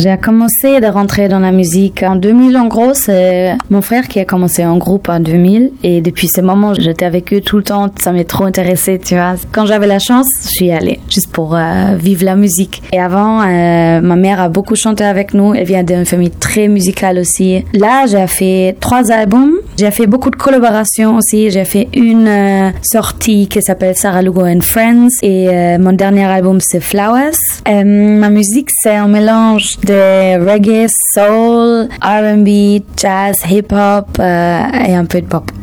J'ai commencé de rentrer dans la musique en 2000. En gros, c'est mon frère qui a commencé en groupe en 2000. Et depuis ce moment, j'étais avec eux tout le temps. Ça m'a trop intéressée, tu vois. Quand j'avais la chance, je suis allée juste pour vivre la musique. Et avant, ma mère a beaucoup chanté avec nous. Elle vient d'une famille très musicale aussi. Là, j'ai fait 3 albums. J'ai fait beaucoup de collaborations aussi. J'ai fait une sortie qui s'appelle Sarah Lugo and Friends. Et mon dernier album, c'est Flowers. Ma musique, c'est un mélange de reggae, soul, R&B, jazz, hip-hop et un peu de pop.